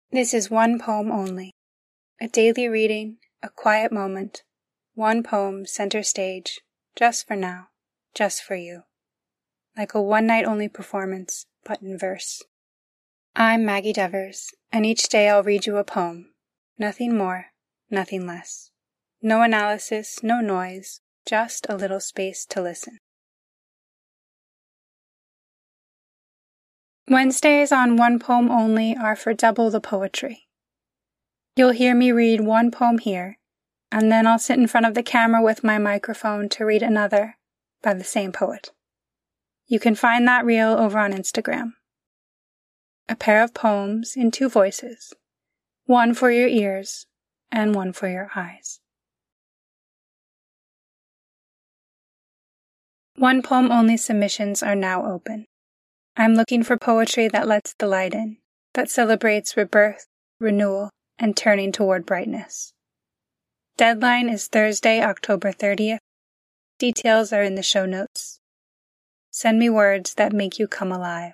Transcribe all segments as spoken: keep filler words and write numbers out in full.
This is one poem only. A daily reading, a quiet moment, one poem center stage, just for now, just for you. Like a one-night-only performance, but in verse. I'm Maggie Devers, and each day I'll read you a poem. Nothing more, nothing less. No analysis, no noise, just a little space to listen. Wednesdays on One Poem Only are for double the poetry. You'll hear me read one poem here, and then I'll sit in front of the camera with my microphone to read another by the same poet. You can find that reel over on Instagram. A pair of poems in two voices, one for your ears and one for your eyes. One Poem Only submissions are now open. I'm looking for poetry that lets the light in, that celebrates rebirth, renewal, and turning toward brightness. Deadline is Thursday, October thirtieth. Details are in the show notes. Send me words that make you come alive.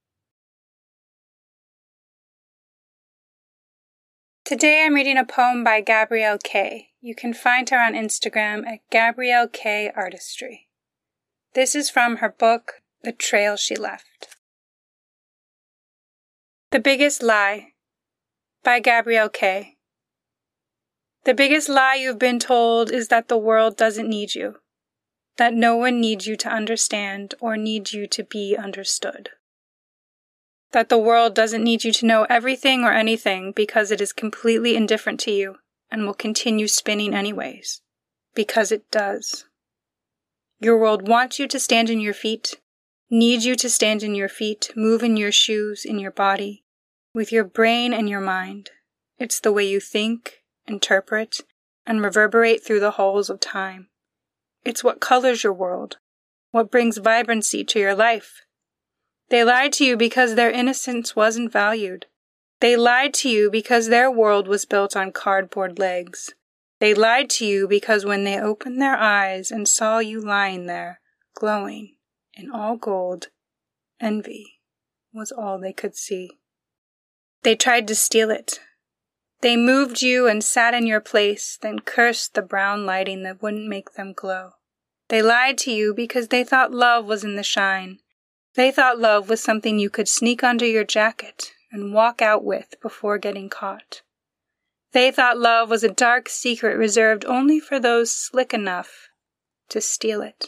Today I'm reading a poem by Gabrielle K. You can find her on Instagram at Gabrielle K Artistry. This is from her book, The Trail She Left. The Biggest Lie by Gabrielle K. The biggest lie you've been told is that the world doesn't need you, that no one needs you to understand or needs you to be understood, that the world doesn't need you to know everything or anything because it is completely indifferent to you and will continue spinning anyways, because it does. Your world wants you to stand in your feet, needs you to stand in your feet, move in your shoes, in your body, with your brain and your mind. It's the way you think, interpret, and reverberate through the halls of time. It's what colors your world, what brings vibrancy to your life. They lied to you because their innocence wasn't valued. They lied to you because their world was built on cardboard legs. They lied to you because when they opened their eyes and saw you lying there, glowing, in all gold, envy was all they could see. They tried to steal it. They moved you and sat in your place, then cursed the brown lighting that wouldn't make them glow. They lied to you because they thought love was in the shine. They thought love was something you could sneak under your jacket and walk out with before getting caught. They thought love was a dark secret reserved only for those slick enough to steal it.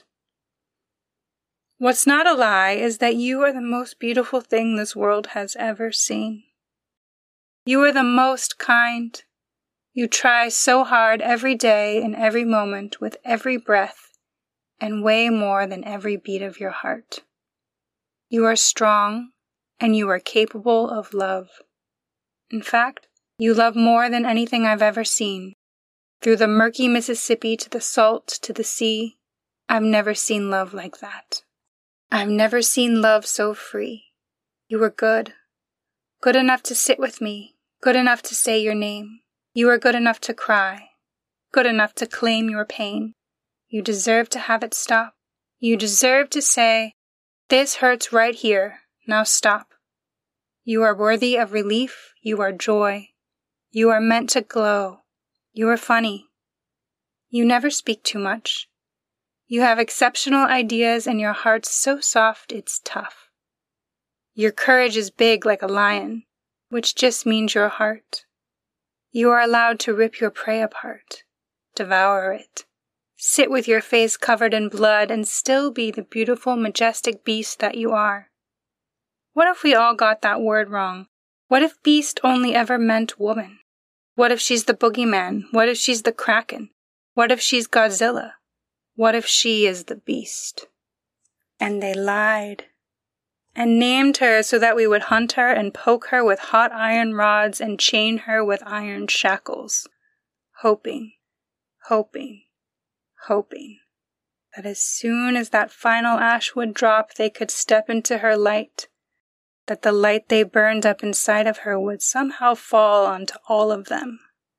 What's not a lie is that you are the most beautiful thing this world has ever seen. You are the most kind. You try so hard every day and every moment with every breath and way more than every beat of your heart. You are strong and you are capable of love. In fact, you love more than anything I've ever seen. Through the murky Mississippi to the salt to the sea, I've never seen love like that. I've never seen love so free. You are good. Good enough to sit with me. Good enough to say your name. You are good enough to cry. Good enough to claim your pain. You deserve to have it stop. You deserve to say, this hurts right here. Now stop. You are worthy of relief. You are joy. You are meant to glow. You are funny. You never speak too much. You have exceptional ideas and your heart's so soft it's tough. Your courage is big like a lion, which just means your heart. You are allowed to rip your prey apart, devour it, sit with your face covered in blood and still be the beautiful, majestic beast that you are. What if we all got that word wrong? What if beast only ever meant woman? What if she's the boogeyman? What if she's the kraken? What if she's Godzilla? What if she is the beast? And they lied. And named her so that we would hunt her and poke her with hot iron rods and chain her with iron shackles, hoping, hoping, hoping that as soon as that final ash would drop, they could step into her light, that the light they burned up inside of her would somehow fall onto all of them.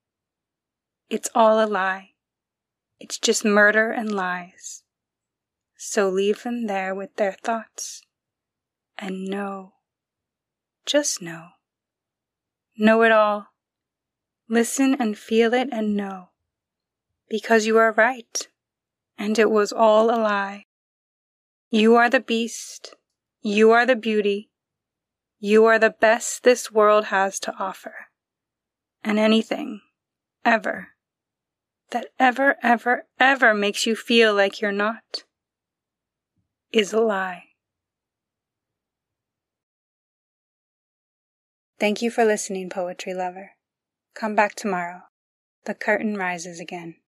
It's all a lie. It's just murder and lies. So leave them there with their thoughts. And know, just know, Know it all. Listen and feel it and know. Because you are right, and it was all a lie. You are the beast. You are the beauty. You are the best this world has to offer. And anything, ever, that ever, ever, ever makes you feel like you're not, is a lie. Thank you for listening, poetry lover. Come back tomorrow. The curtain rises again.